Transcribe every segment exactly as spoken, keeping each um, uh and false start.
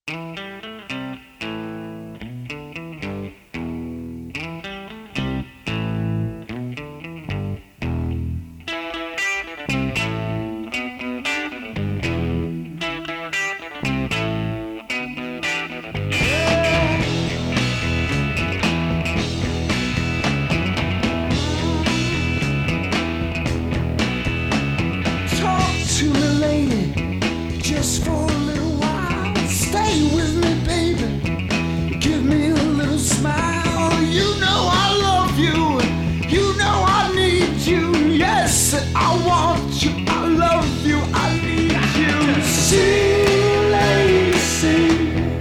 Just for a little while, stay with me, baby. Give me a little smile. You know I love you. You know I need you. Yes, I want you. I love you. I need you. Sing, lady, sing.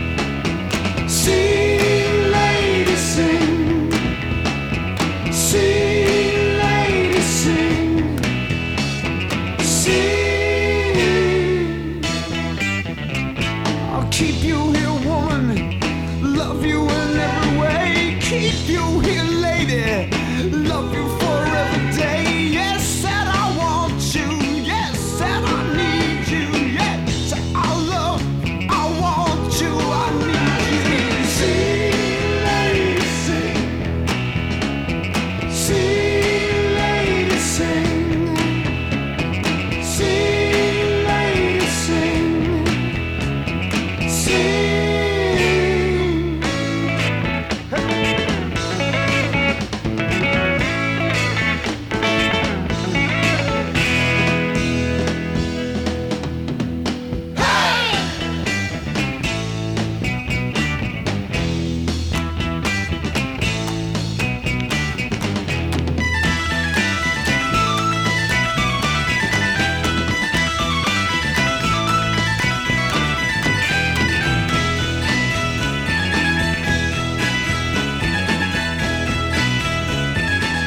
Sing, lady, sing. Sing, lady, sing. Sing. I'll keep you here, woman. Love you in every way. Keep you here, lady. Love you forever day. Yes, that I want you. Yes, that I need you. Yes, I love, I want you. I need you. Sing, lady, sing. Sing, lady, sing. Sing, lady, sing.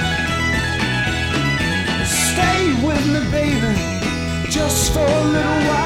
Stay with me, baby, just for a little while.